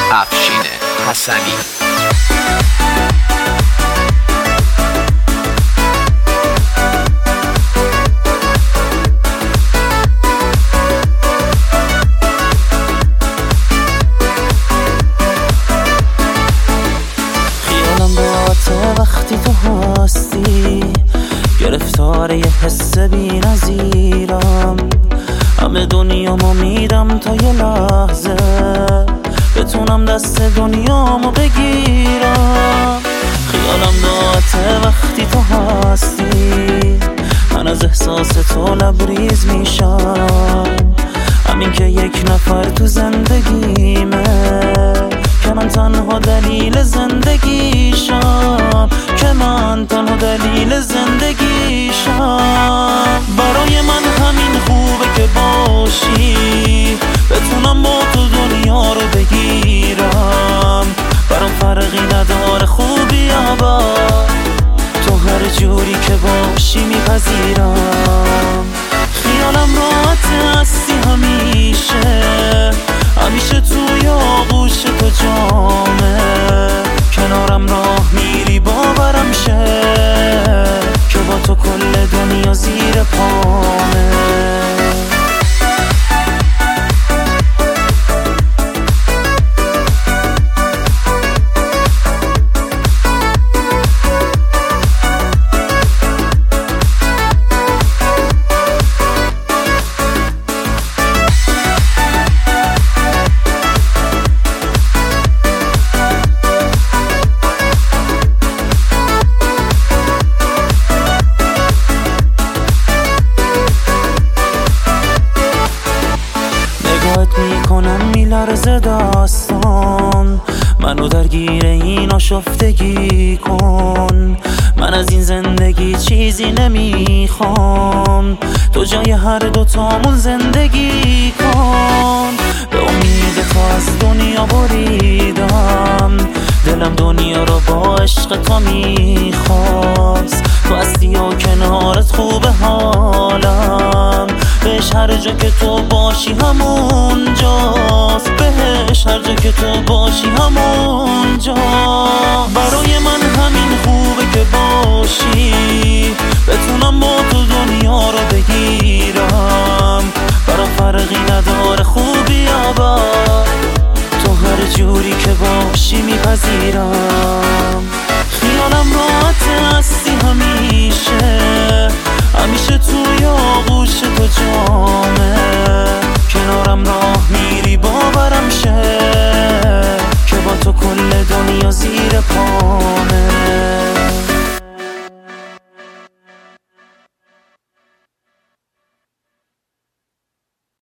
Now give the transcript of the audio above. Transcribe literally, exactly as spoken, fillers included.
افشین حسنی. خیالم باته وقتی تو هستی، گرفتار یه حس بی نظیرم. همه دنیامو میدم تا یه لحظه بتونم دست دنیامو بگیرم. خیالم داعته وقتی تو هستی، من از احساس تو لبریز میشم. همین که یک نفر تو زندگیمه، که من تنها دلیل زندگیشم، که من تنها دلیل زندگیشم. برای من همین خوبه که باشی، بتونم با تو دنیا رو بگیرم. برام فرقی نداره خوبی یا بد، تو هر جوری که باشی میپذیرم. خیالم راحت هستی همیشه، همیشه توی آغوش تو جامه. کنارم راه میری باورم شه، که با تو کل دنیا زیر پامه. میکنم میلرزه داستان، منو درگیر این آشفتگی کن. من از این زندگی چیزی نمیخوام، تو جای هر دوتامون زندگی کن. به امید تو از دنیا بریدم، دلم دنیا رو با عشق تو میخواست. تو هستی و کنارت خوبه حالم، بهش هر جا که تو باشی همون جاست. به